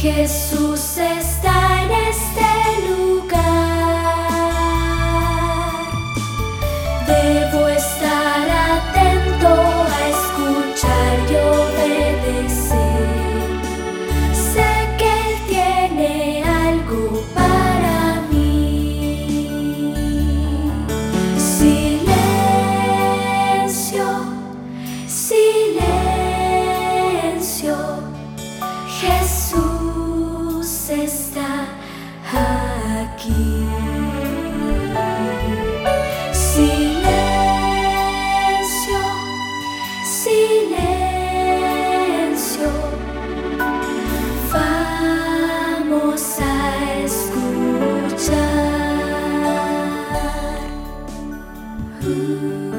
Jesús está en este lugar. Debo estar atento a escuchar y obedecer. Sé que Él tiene algo para mí. Silencio, silencio. Jesús está aquí. Silencio, silencio. Vamos a escuchar.